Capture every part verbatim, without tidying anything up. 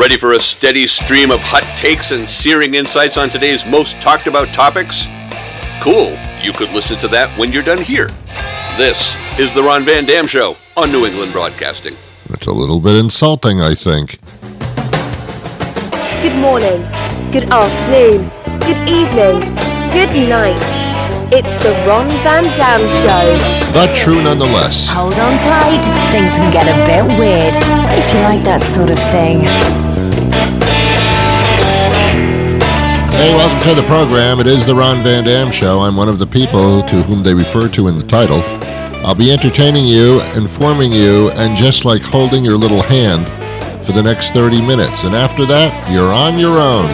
Ready for a steady stream of hot takes and searing insights on today's most talked about topics? Cool. You could listen to that when you're done here. This is the Ron Van Dam Show on New England Broadcasting. It's a little bit insulting, I think. Good morning, good afternoon, good evening, good night. It's the Ron Van Dam Show. But true nonetheless. Hold on tight, things can get a bit weird, if you like that sort of thing. Hey, welcome to the program. It is the Ron Van Dam Show. I'm one of the people to whom they refer to in the title. I'll be entertaining you, informing you, and just like holding your little hand for the next thirty minutes. And after that, you're on your own.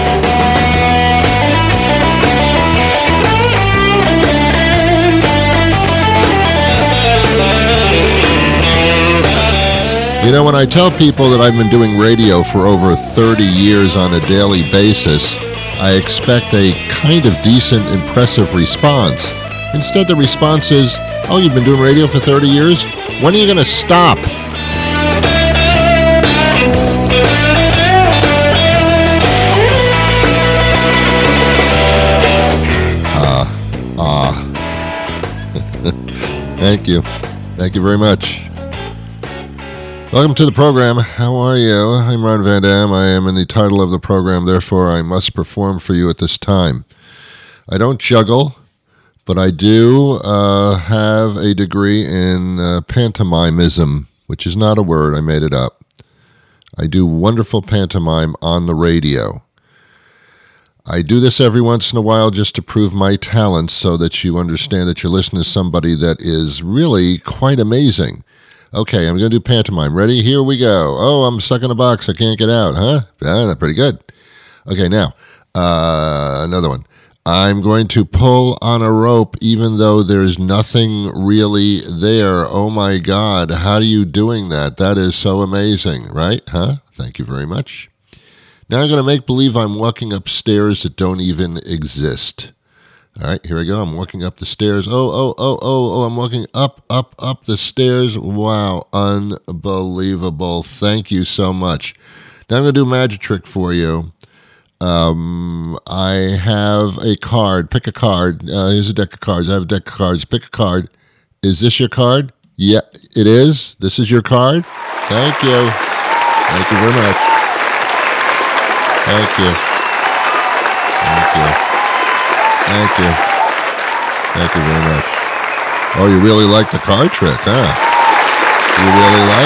You know, when I tell people that I've been doing radio for over thirty years on a daily basis, I expect a kind of decent, impressive response. Instead, the response is, oh, you've been doing radio for thirty years? When are you going to stop? Ah, uh, ah. Uh. Thank you. Thank you very much. Welcome to the program. How are you? I'm Ron Van Dam. I am in the title of the program, therefore I must perform for you at this time. I don't juggle, but I do uh, have a degree in uh, pantomimism, which is not a word. I made it up. I do wonderful pantomime on the radio. I do this every once in a while just to prove my talents so that you understand that you're listening to somebody that is really quite amazing. Okay, I'm going to do pantomime. Ready? Here we go. Oh, I'm stuck in a box. I can't get out, huh? Yeah, that's pretty good. Okay, now, uh, another one. I'm going to pull on a rope even though there's nothing really there. Oh, my God. How are you doing that? That is so amazing, right? Huh? Thank you very much. Now I'm going to make believe I'm walking up stairs that don't even exist. All right, here we go. I'm walking up the stairs. Oh, oh, oh, oh, oh, I'm walking up, up, up the stairs. Wow, unbelievable. Thank you so much. Now I'm going to do a magic trick for you. Um, I have a card. Pick a card. Uh, here's a deck of cards. I have a deck of cards. Pick a card. Is this your card? Yeah, it is. This is your card? Thank you. Thank you very much. Thank you. Thank you. Thank you. Thank you very much. Oh, you really like the card trick, huh? You really like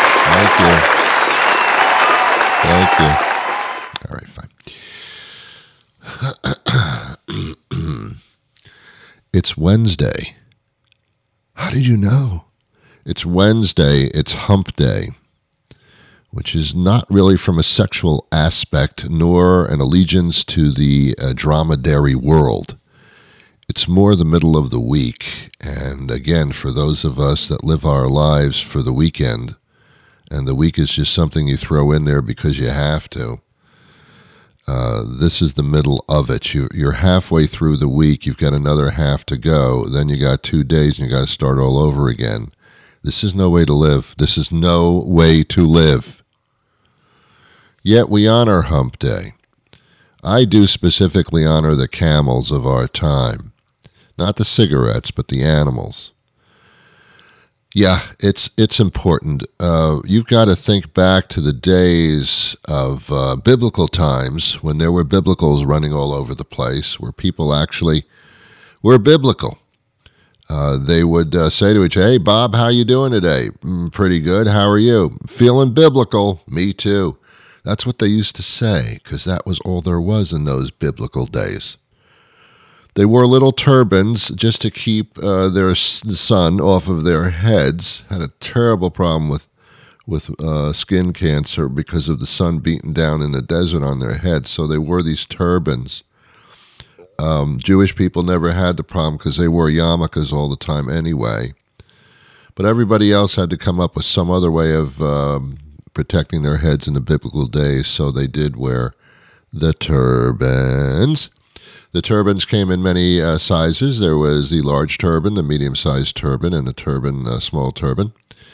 that. Thank you. All right, fine. It's Wednesday. How did you know? It's Wednesday. It's hump day, which is not really from a sexual aspect nor an allegiance to the uh, dromedary world. It's more the middle of the week, and again, for those of us that live our lives for the weekend, and the week is just something you throw in there because you have to, uh, this is the middle of it. You, you're halfway through the week, you've got another half to go, then you got two days and you got to start all over again. This is no way to live. This is no way to live. Yet we honor Hump Day. I do specifically honor the camels of our time. Not the cigarettes, but the animals. Yeah, it's it's important. Uh, you've got to think back to the days of uh, biblical times when there were biblicals running all over the place, where people actually were biblical. Uh, they would uh, say to each other, hey, Bob, how you doing today? Mm, pretty good. How are you? Feeling biblical. Me too. That's what they used to say, because that was all there was in those biblical days. They wore little turbans just to keep uh, their sun off of their heads. Had a terrible problem with with uh, skin cancer because of the sun beating down in the desert on their heads, so they wore these turbans. Um, Jewish people never had the problem because they wore yarmulkes all the time anyway. But everybody else had to come up with some other way of um, protecting their heads in the biblical days, so they did wear the turbans. The turbans came in many uh, sizes. There was the large turban, the medium-sized turban, and the turban, uh, small turban.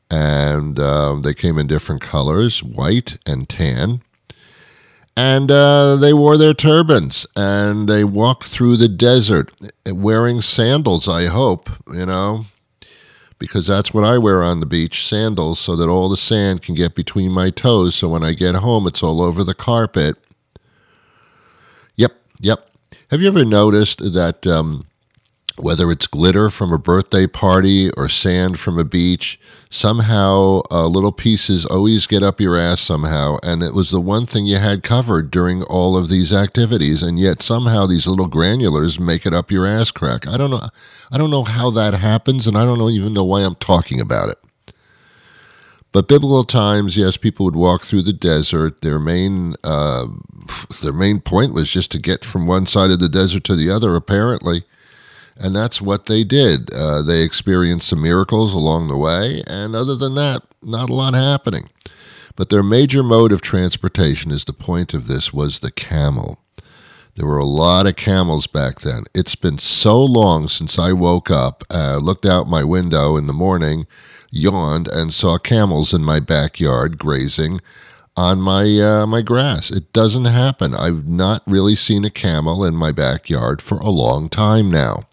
And uh, they came in different colors, white and tan. And uh, they wore their turbans, and they walked through the desert wearing sandals, I hope, you know, because that's what I wear on the beach, sandals, so that all the sand can get between my toes, so when I get home, it's all over the carpet. Yep, yep. Have you ever noticed that um, whether it's glitter from a birthday party or sand from a beach, somehow uh, little pieces always get up your ass somehow, and it was the one thing you had covered during all of these activities, and yet somehow these little granulars make it up your ass crack. I don't know. I don't know how that happens, and I don't even know why I'm talking about it. But biblical times, yes, people would walk through the desert. Their main, uh, their main point was just to get from one side of the desert to the other, apparently. And that's what they did. Uh, they experienced some miracles along the way, and other than that, not a lot happening. But their major mode of transportation, is the point of this, was the camel. There were a lot of camels back then. It's been so long since I woke up, uh, looked out my window in the morning, yawned, and saw camels in my backyard grazing on my uh, my grass. It doesn't happen. I've not really seen a camel in my backyard for a long time now.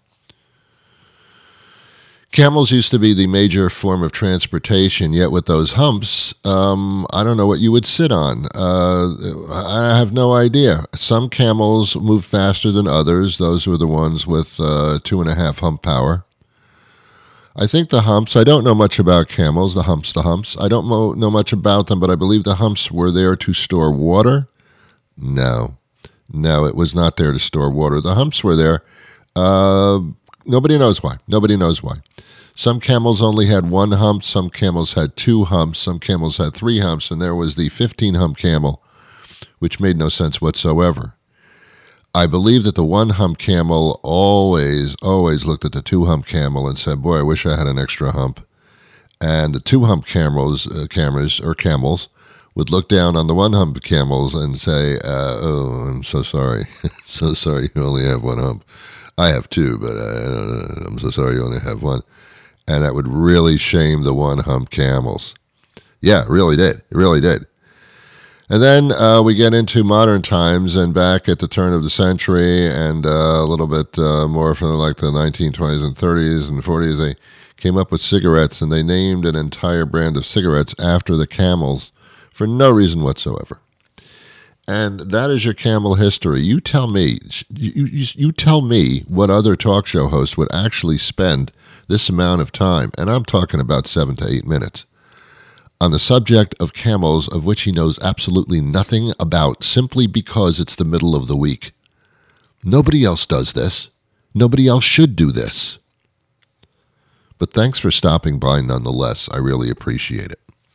Camels used to be the major form of transportation, yet with those humps, um, I don't know what you would sit on. Uh, I have no idea. Some camels move faster than others. Those were the ones with uh, two and a half hump power. I think the humps, I don't know much about camels, the humps, the humps. I don't know, know much about them, but I believe the humps were there to store water. No, no, it was not there to store water. The humps were there. Uh, nobody knows why. Nobody knows why. Some camels only had one hump, some camels had two humps, some camels had three humps, and there was the fifteen-hump camel, which made no sense whatsoever. I believe that the one-hump camel always, always looked at the two-hump camel and said, boy, I wish I had an extra hump. And the two-hump camels, uh, cameras, or camels, would look down on the one-hump camels and say, uh, oh, I'm so sorry. so sorry you only have one hump. I have two, but uh, I'm so sorry you only have one. And that would really shame the one-hump camels. Yeah, it really did. It really did. And then uh, we get into modern times, and back at the turn of the century, and uh, a little bit uh, more from like the nineteen twenties and thirties and forties, they came up with cigarettes, and they named an entire brand of cigarettes after the camels for no reason whatsoever. And that is your camel history. You tell me, you, you, you tell me what other talk show host would actually spend this amount of time, and I'm talking about seven to eight minutes, on the subject of camels, of which he knows absolutely nothing about, simply because it's the middle of the week. Nobody else does this. Nobody else should do this. But thanks for stopping by nonetheless. I really appreciate it.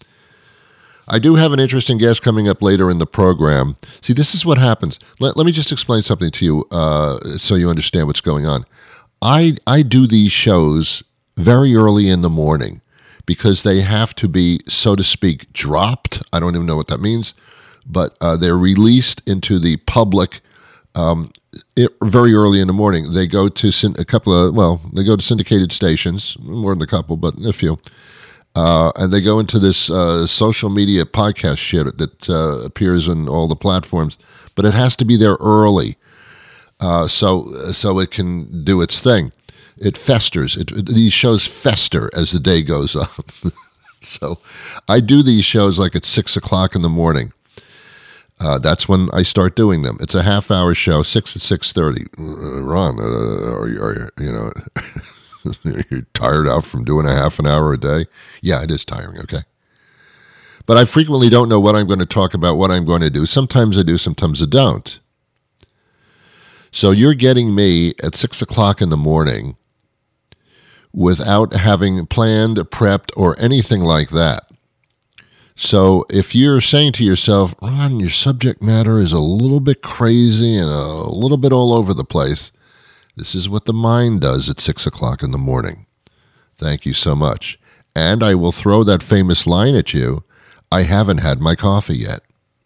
I do have an interesting guest coming up later in the program. See, this is what happens. Let, let me just explain something to you uh, so you understand what's going on. I, I do these shows very early in the morning because they have to be, so to speak, dropped. I don't even know what that means, but uh, they're released into the public um, it, very early in the morning. They go to syn- a couple of, well, they go to syndicated stations, more than a couple, but a few. Uh, and they go into this uh, social media podcast shit that uh, appears on all the platforms, but it has to be there early. Uh, so so it can do its thing. It festers. It, it, these shows fester as the day goes on. So I do these shows like at six o'clock in the morning. Uh, that's when I start doing them. It's a half-hour show, six at six thirty. Uh, Ron, uh, are you, are you, you know, you're tired out from doing a half an hour a day? Yeah, it is tiring, okay. But I frequently don't know what I'm going to talk about, what I'm going to do. Sometimes I do, sometimes I don't. So you're getting me at six o'clock in the morning without having planned, prepped, or anything like that. So if you're saying to yourself, Ron, your subject matter is a little bit crazy and a little bit all over the place, this is what the mind does at six o'clock in the morning. Thank you so much. And I will throw that famous line at you, I haven't had my coffee yet.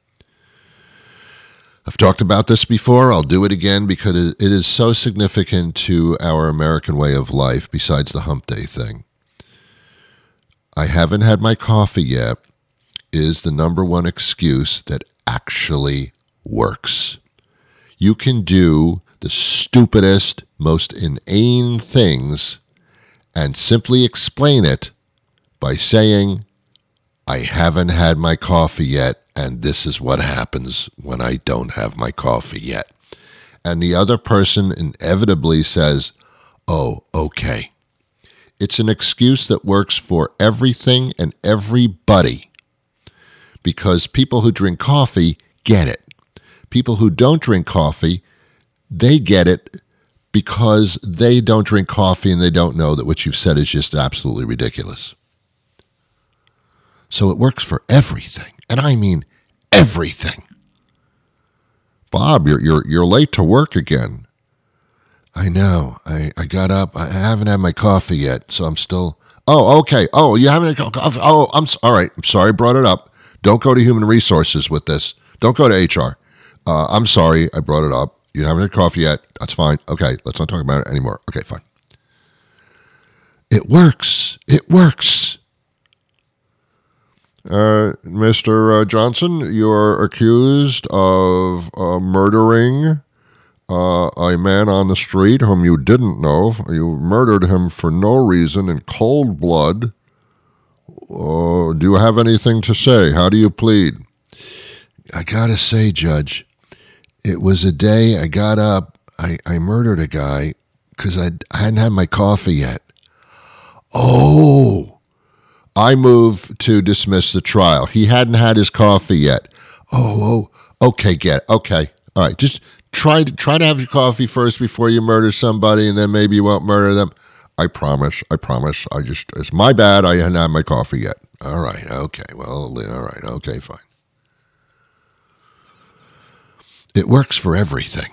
I've talked about this before. I'll do it again because it is so significant to our American way of life besides the hump day thing. I haven't had my coffee yet is the number one excuse that actually works. You can do the stupidest, most inane things and simply explain it by saying, I haven't had my coffee yet, and this is what happens when I don't have my coffee yet. And the other person inevitably says, oh, okay. It's an excuse that works for everything and everybody, because people who drink coffee get it. People who don't drink coffee, they get it because they don't drink coffee and they don't know that what you've said is just absolutely ridiculous. So it works for everything, and I mean everything. Bob, you're you're you're late to work again. I know. I, I got up. I haven't had my coffee yet, so I'm still. Oh, okay. Oh, you haven't had coffee. Oh, I'm all right. I'm sorry I brought it up. Don't go to human resources with this. Don't go to H R. Uh, I'm sorry I brought it up. You haven't had coffee yet. That's fine. Okay, let's not talk about it anymore. Okay, fine. It works. It works. Uh, Mister Uh, Johnson, you're accused of uh, murdering uh, a man on the street whom you didn't know. You murdered him for no reason in cold blood. Uh, do you have anything to say? How do you plead? I gotta say, Judge, it was a day I got up, I, I murdered a guy because I hadn't had my coffee yet. Oh, I move to dismiss the trial. He hadn't had his coffee yet. Oh, oh, okay, get it. Okay, all right. Just try to try to have your coffee first before you murder somebody, and then maybe you won't murder them. I promise. I promise. I just it's my bad. I hadn't had my coffee yet. All right. Okay. Well. All right. Okay. Fine. It works for everything.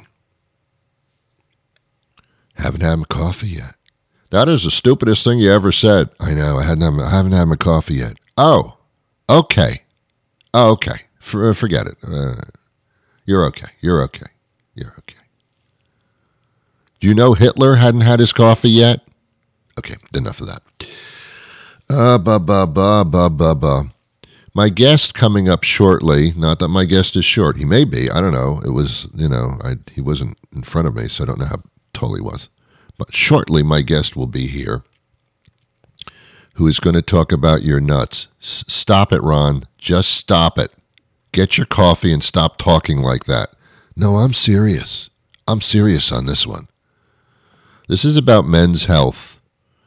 Haven't had my coffee yet. That is the stupidest thing you ever said. I know. I hadn't. I haven't had my coffee yet. Oh, okay. Oh, okay. For, forget it. Uh, you're okay. You're okay. You're okay. Do you know Hitler hadn't had his coffee yet? Okay. Enough of that. Uh, ba ba ba ba ba ba. My guest coming up shortly. Not that my guest is short. He may be. I don't know. It was. You know. I he wasn't in front of me, so I don't know how tall he was. But shortly, my guest will be here, who is going to talk about your nuts. S- stop it, Ron. Just stop it. Get your coffee and stop talking like that. No, I'm serious. I'm serious on this one. This is about men's health.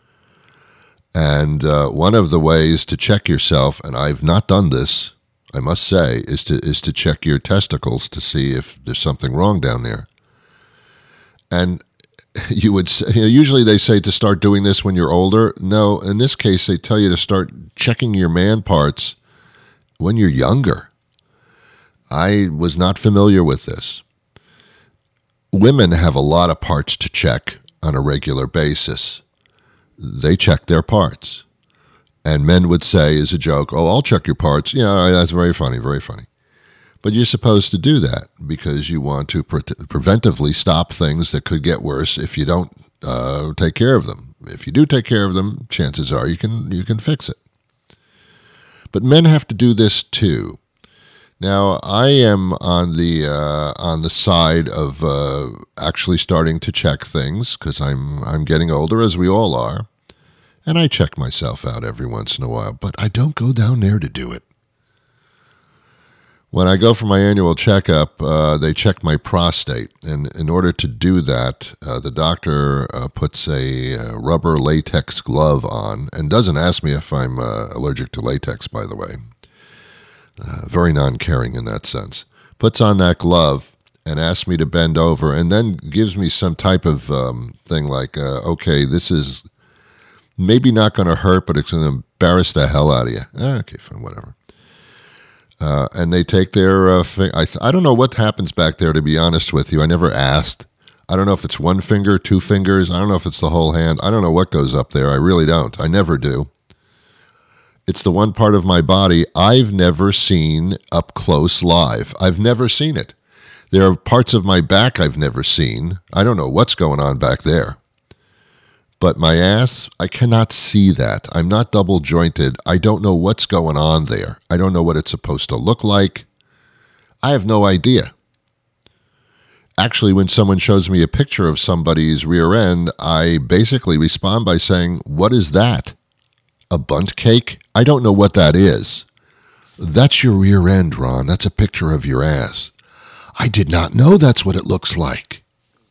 And uh, one of the ways to check yourself, and I've not done this, I must say, is to is to check your testicles to see if there's something wrong down there. And you would say, you know, usually they say to start doing this when you're older. No, in this case, they tell you to start checking your man parts when you're younger. I was not familiar with this. Women have a lot of parts to check on a regular basis. They check their parts. And men would say as a joke, oh, I'll check your parts. Yeah, that's very funny, very funny. But you're supposed to do that because you want to pre- preventively stop things that could get worse if you don't uh, take care of them. If you do take care of them, chances are you can you can fix it. But men have to do this too. Now, I am on the uh, on the side of uh, actually starting to check things because I'm I'm getting older, as we all are, and I check myself out every once in a while. But I don't go down there to do it. When I go for my annual checkup, uh, they check my prostate, and in order to do that, uh, the doctor uh, puts a uh, rubber latex glove on, and doesn't ask me if I'm uh, allergic to latex, by the way. Uh, very non-caring in that sense. Puts on that glove and asks me to bend over, and then gives me some type of um, thing like, uh, okay, this is maybe not going to hurt, but it's going to embarrass the hell out of you. Ah, okay, fine, whatever. Uh, and they take their, uh, fi- I, th- I don't know what happens back there, to be honest with you. I never asked. I don't know if it's one finger, two fingers. I don't know if it's the whole hand. I don't know what goes up there. I really don't. I never do. It's the one part of my body I've never seen up close live. I've never seen it. There are parts of my back I've never seen. I don't know what's going on back there. But my ass, I cannot see that. I'm not double jointed. I don't know what's going on there. I don't know what it's supposed to look like. I have no idea. Actually, when someone shows me a picture of somebody's rear end, I basically respond by saying, what is that? A bundt cake? I don't know what that is. That's your rear end, Ron. That's a picture of your ass. I did not know that's what it looks like.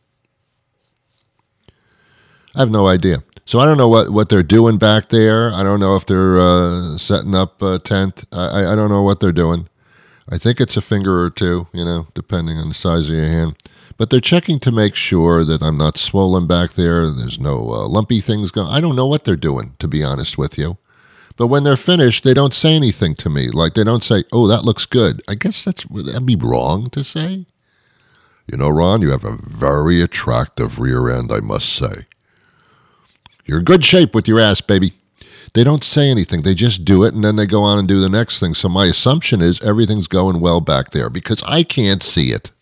I have no idea. So I don't know what, what they're doing back there. I don't know if they're uh, setting up a tent. I, I don't know what they're doing. I think it's a finger or two, you know, depending on the size of your hand. But they're checking to make sure that I'm not swollen back there. There's no uh, lumpy things going. I don't know what they're doing, to be honest with you. But when they're finished, they don't say anything to me. Like, they don't say, oh, that looks good. I guess that's that'd be wrong to say. You know, Ron, you have a very attractive rear end, I must say. You're in good shape with your ass, baby. They don't say anything. They just do it, and then they go on and do the next thing. So my assumption is everything's going well back there because I can't see it.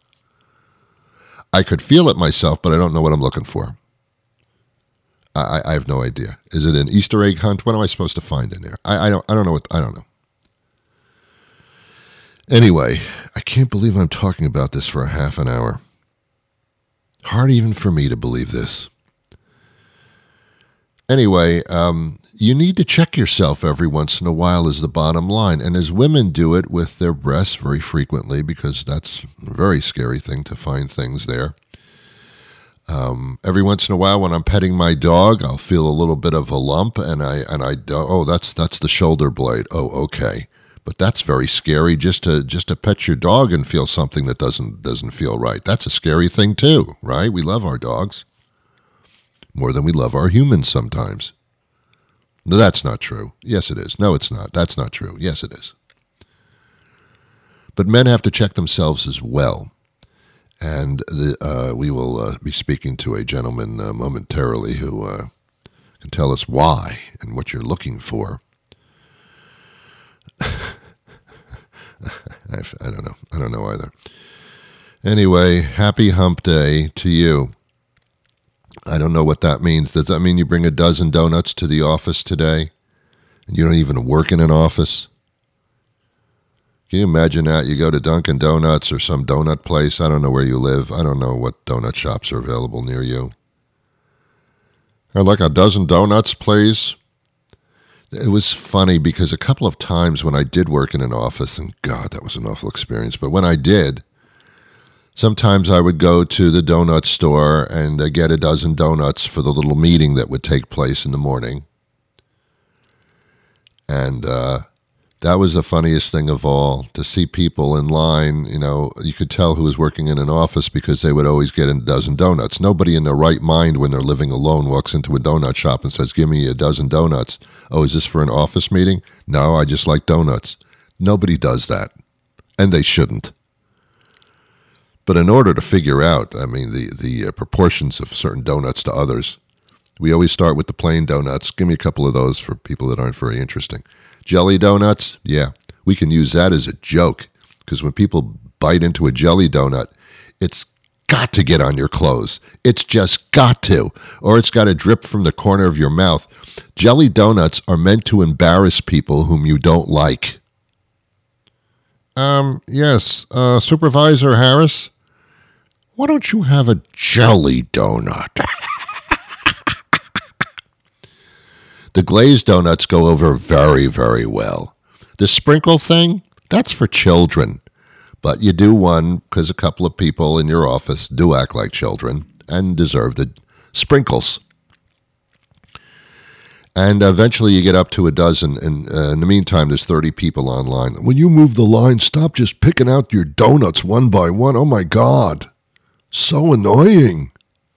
I could feel it myself, but I don't know what I'm looking for. I, I have no idea. Is it an Easter egg hunt? What am I supposed to find in there? I, I don't. I don't know. What, I don't know. Anyway, I can't believe I'm talking about this for a half an hour. Hard even for me to believe this. Anyway, um, you need to check yourself every once in a while is the bottom line. And as women do it with their breasts very frequently, because that's a very scary thing to find things there. Um, every once in a while when I'm petting my dog, I'll feel a little bit of a lump and I, and I, oh, that's, that's the shoulder blade. Oh, okay. But that's very scary just to, just to pet your dog and feel something that doesn't, doesn't feel right. That's a scary thing too, right? We love our dogs. More than we love our humans sometimes. No, that's not true. Yes, it is. No, it's not. That's not true. Yes, it is. But men have to check themselves as well. And the, uh, we will uh, be speaking to a gentleman uh, momentarily who uh, can tell us why and what you're looking for. I don't know. I don't know either. Anyway, happy hump day to you. I don't know what that means. Does that mean you bring a dozen donuts to the office today and you don't even work in an office? Can you imagine that? You go to Dunkin' Donuts or some donut place. I don't know where you live. I don't know what donut shops are available near you. I'd like a dozen donuts, please. It was funny because a couple of times when I did work in an office, and God, that was an awful experience, but when I did, sometimes I would go to the donut store and uh, get a dozen donuts for the little meeting that would take place in the morning. And uh, that was the funniest thing of all, to see people in line. You know, you could tell who was working in an office because they would always get a dozen donuts. Nobody in their right mind when they're living alone walks into a donut shop and says, give me a dozen donuts. Oh, is this for an office meeting? No, I just like donuts. Nobody does that, and they shouldn't. But in order to figure out, I mean, the, the uh, proportions of certain donuts to others, we always start with the plain donuts. Give me a couple of those for people that aren't very interesting. Jelly donuts, yeah, we can use that as a joke, because when people bite into a jelly donut, it's got to get on your clothes. It's just got to, or it's got to drip from the corner of your mouth. Jelly donuts are meant to embarrass people whom you don't like. Um, yes, uh, Supervisor Harris? Why don't you have a jelly donut? The glazed donuts go over very, very well. The sprinkle thing, that's for children. But you do one because a couple of people in your office do act like children and deserve the sprinkles. And eventually you get up to a dozen, and uh, in the meantime, there's thirty people online. When you move the line, stop just picking out your donuts one by one. Oh, my God. So annoying.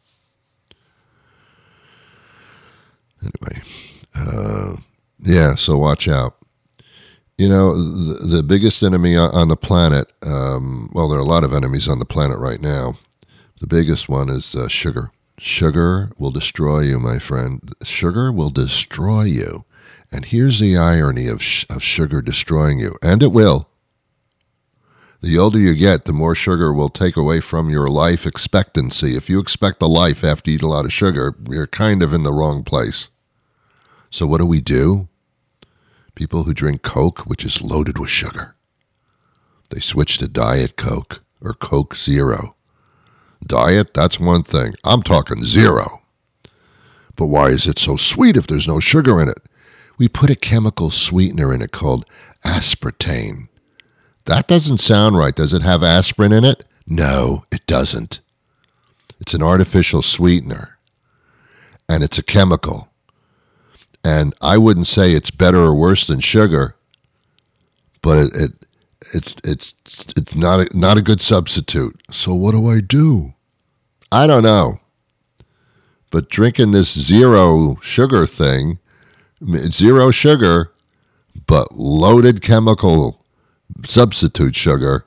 Anyway, uh, yeah, so watch out. You know, the, the biggest enemy on the planet, um, well, there are a lot of enemies on the planet right now. The biggest one is uh, sugar. Sugar will destroy you, my friend. Sugar will destroy you. And here's the irony of, sh- of sugar destroying you. And it will. The older you get, the more sugar will take away from your life expectancy. If you expect a life after you eat a lot of sugar, you're kind of in the wrong place. So what do we do? People who drink Coke, which is loaded with sugar, they switch to Diet Coke or Coke Zero. Diet, that's one thing. I'm talking zero. But why is it so sweet if there's no sugar in it? We put a chemical sweetener in it called aspartame. That doesn't sound right. Does it have aspirin in it? No, it doesn't. It's an artificial sweetener, and it's a chemical. And I wouldn't say it's better or worse than sugar, but it, it it's it's it's not a, not a good substitute. So what do I do? I don't know. But drinking this zero sugar thing, it's zero sugar, but loaded chemical substitute sugar,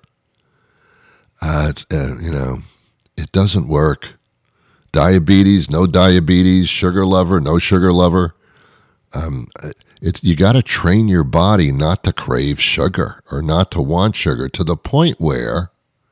uh, it's, uh, you know, it doesn't work. Diabetes, no diabetes, sugar lover, no sugar lover. Um, it, you got to train your body not to crave sugar or not to want sugar to the point where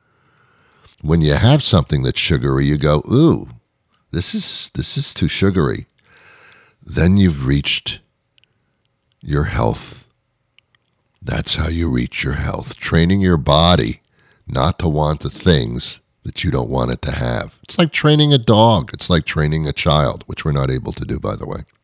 when you have something that's sugary, you go, ooh, this is this is too sugary. Then you've reached your health. That's how you reach your health. Training your body not to want the things that you don't want it to have. It's like training a dog. It's like training a child, which we're not able to do, by the way.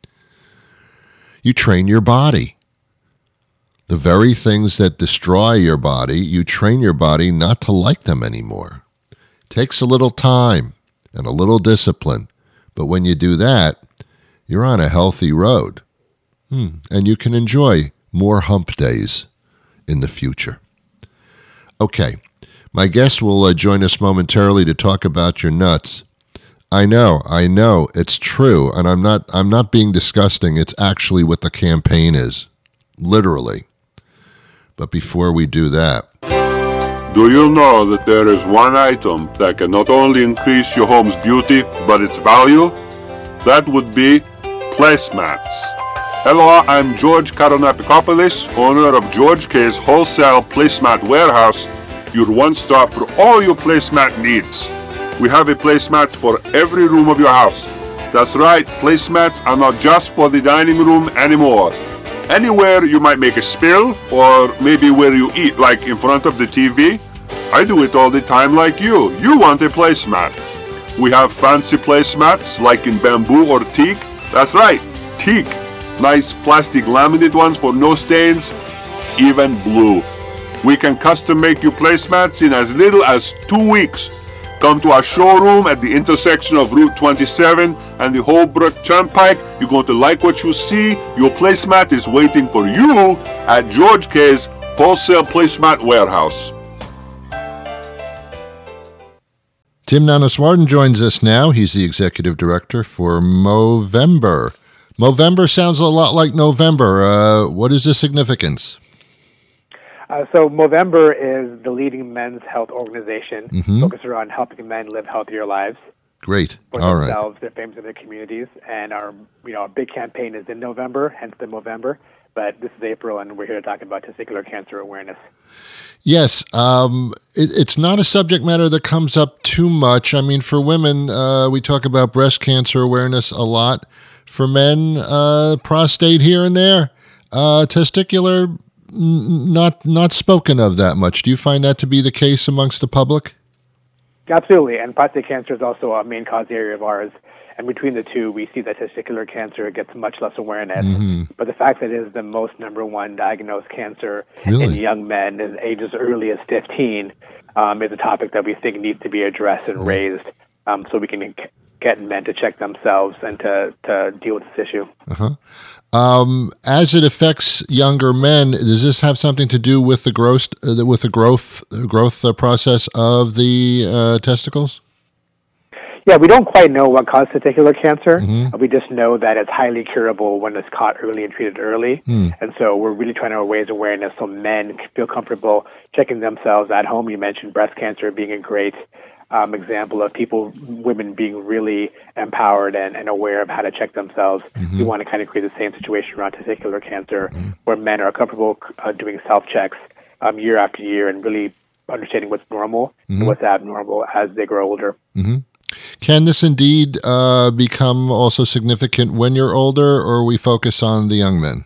You train your body. The very things that destroy your body, you train your body not to like them anymore. It takes a little time and a little discipline. But when you do that, you're on a healthy road. Hmm. And you can enjoy more hump days in the future. Okay, my guest will uh, join us momentarily to talk about your nuts. I know, I know, it's true, and I'm not I'm not being disgusting. It's actually what the campaign is, literally. But before we do that, do you know that there is one item that can not only increase your home's beauty, but its value? That would be placemats. Hello, I'm George Karonapikopoulos, owner of George K's Wholesale Placemat Warehouse, your one-stop for all your placemat needs. We have a placemat for every room of your house. That's right, placemats are not just for the dining room anymore. Anywhere you might make a spill, or maybe where you eat, like in front of the T V. I do it all the time like you. You want a placemat. We have fancy placemats like in bamboo or teak. That's right, teak. Nice plastic laminate ones for no stains, even blue. We can custom make you placemats in as little as two weeks. Come to our showroom at the intersection of Route twenty-seven and the Holbrook Turnpike. You're going to like what you see. Your placemat is waiting for you at George K's Wholesale Placemat Warehouse. Tim Nanaswarden joins us now. He's the executive director for Movember. Movember sounds a lot like November. Uh, what is the significance? Uh, so Movember is the leading men's health organization mm-hmm. focused around helping men live healthier lives. Great. For All themselves, right. their families, and their communities. And our, you know, our big campaign is in November, hence the Movember. But this is April, and we're here to talk about testicular cancer awareness. Yes, um, it, it's not a subject matter that comes up too much. I mean, for women, uh, we talk about breast cancer awareness a lot. For men, uh, prostate here and there. Uh, testicular, n- not not spoken of that much. Do you find that to be the case amongst the public? Absolutely, and prostate cancer is also a main cause area of ours. And between the two, we see that testicular cancer gets much less awareness. Mm-hmm. But the fact that it is the most number one diagnosed cancer really? in young men in ages as early as fifteen um, is a topic that we think needs to be addressed and mm-hmm. raised um, so we can get men to check themselves and to, to deal with this issue. Uh-huh. Um, as it affects younger men, does this have something to do with the growth, uh, with the growth, uh, growth uh, process of the uh, testicles? Yeah, we don't quite know what caused testicular cancer. Mm-hmm. We just know that it's highly curable when it's caught early and treated early. Mm. And so we're really trying to raise awareness so men feel comfortable checking themselves at home. You mentioned breast cancer being a great um, example of people, women being really empowered and, and aware of how to check themselves. Mm-hmm. We want to kind of create the same situation around testicular cancer mm-hmm. where men are comfortable uh, doing self-checks um, year after year and really understanding what's normal mm-hmm. and what's abnormal as they grow older. Mm-hmm. Can this indeed uh, become also significant when you're older, or we focus on the young men?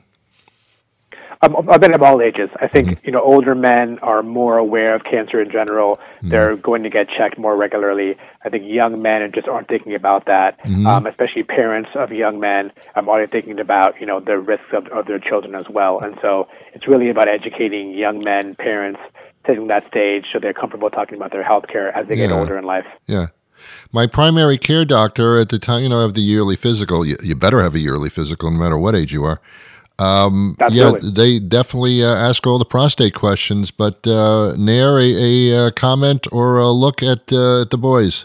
Um, I've been of all ages. I think, mm-hmm. you know, older men are more aware of cancer in general. Mm-hmm. They're going to get checked more regularly. I think young men just aren't thinking about that, mm-hmm. um, especially parents of young men um, aren't thinking about, you know, the risks of, of their children as well. And so it's really about educating young men, parents, taking that stage so they're comfortable talking about their health care as they yeah. get older in life. Yeah. My primary care doctor at the time, you know, of the yearly physical, you, you better have a yearly physical no matter what age you are. Um, yeah, they definitely uh, ask all the prostate questions, but uh, Nair, a, a, a comment or a look at, uh, at the boys?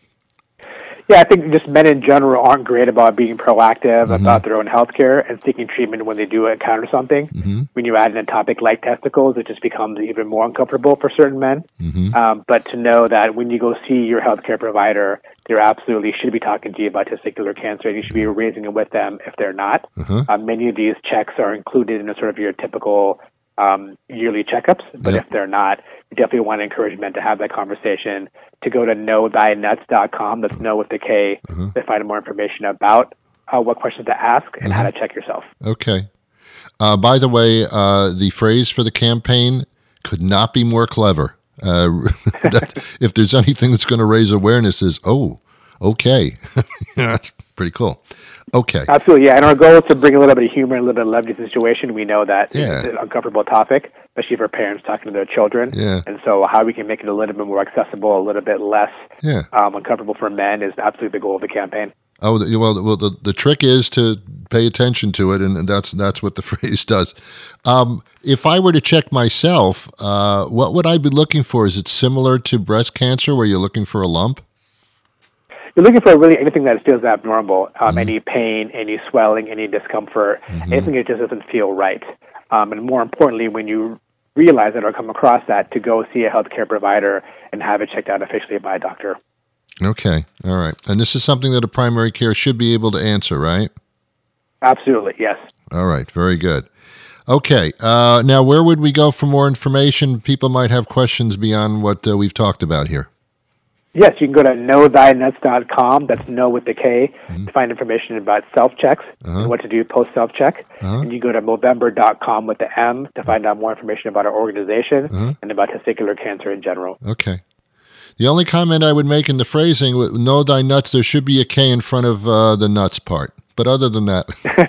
Yeah, I think just men in general aren't great about being proactive mm-hmm. about their own health care and seeking treatment when they do encounter something. Mm-hmm. When you add in a topic like testicles, it just becomes even more uncomfortable for certain men. Mm-hmm. Um, but to know that when you go see your healthcare provider, they absolutely should be talking to you about testicular cancer, and you should be raising it with them if they're not. Uh-huh. Uh, many of these checks are included in a sort of your typical um, yearly checkups, but yep. if they're not, we definitely want to encourage men to have that conversation, to go to know thy nuts dot com, that's know with the K, uh-huh. to find more information about uh, what questions to ask and uh-huh. how to check yourself. Okay. Uh, by the way, uh, the phrase for the campaign could not be more clever. Uh, that, if there's anything that's going to raise awareness is, oh, okay. That's pretty cool. Okay. Absolutely, yeah. And our goal is to bring a little bit of humor and a little bit of levity to the situation. We know that yeah. it's an uncomfortable topic, especially for parents talking to their children. Yeah. And so how we can make it a little bit more accessible, a little bit less yeah. um, uncomfortable for men is absolutely the goal of the campaign. Oh, well, well the, the trick is to pay attention to it, and that's that's what the phrase does. Um, if I were to check myself, uh, what would I be looking for? Is it similar to breast cancer where you're looking for a lump? You're looking for really anything that feels abnormal, um, mm-hmm. any pain, any swelling, any discomfort, mm-hmm. anything that just doesn't feel right. Um, and more importantly, when you realize it or come across that, to go see a healthcare provider and have it checked out officially by a doctor. Okay. All right. And this is something that a primary care should be able to answer, right? Absolutely, yes. All right. Very good. Okay. Uh, now, where would we go for more information? People might have questions beyond what uh, we've talked about here. Yes, you can go to know thy nuts dot com, that's know with the K, mm-hmm. to find information about self-checks uh-huh. and what to do post-self-check. Uh-huh. And you go to Movember dot com with the M to find out more information about our organization uh-huh. and about testicular cancer in general. Okay. The only comment I would make in the phrasing, know thy nuts, there should be a K in front of uh, the nuts part. But other than that.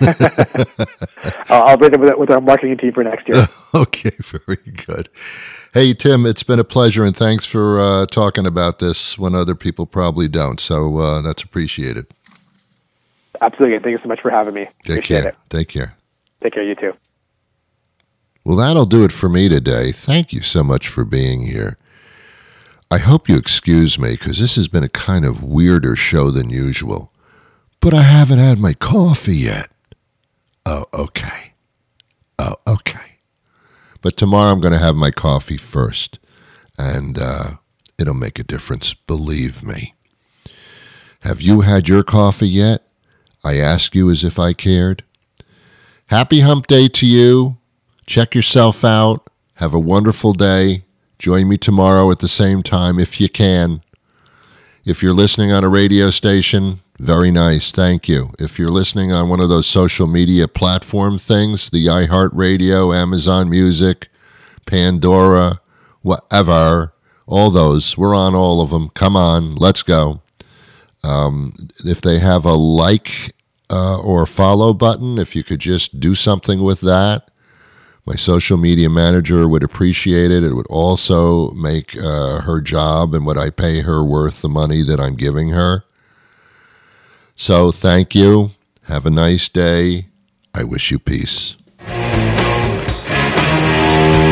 I'll bring it with, with our marketing team for next year. Okay, very good. Hey, Tim, it's been a pleasure, and thanks for uh, talking about this when other people probably don't. So uh, that's appreciated. Absolutely. Thank you so much for having me. Take Appreciate care. it. Take care. Take care, you too. Well, that'll do it for me today. Thank you so much for being here. I hope you excuse me, because this has been a kind of weirder show than usual. But I haven't had my coffee yet. Oh, okay. Oh, okay. But tomorrow I'm going to have my coffee first, and uh, it'll make a difference, believe me. Have you had your coffee yet? I ask you as if I cared. Happy hump day to you. Check yourself out. Have a wonderful day. Join me tomorrow at the same time if you can. If you're listening on a radio station, very nice, thank you. If you're listening on one of those social media platform things, the iHeartRadio, Amazon Music, Pandora, whatever, all those, we're on all of them. Come on, let's go. Um, if they have a like uh, or follow button, if you could just do something with that, my social media manager would appreciate it. It would also make uh, her job and what I pay her worth the money that I'm giving her. So thank you. Have a nice day. I wish you peace.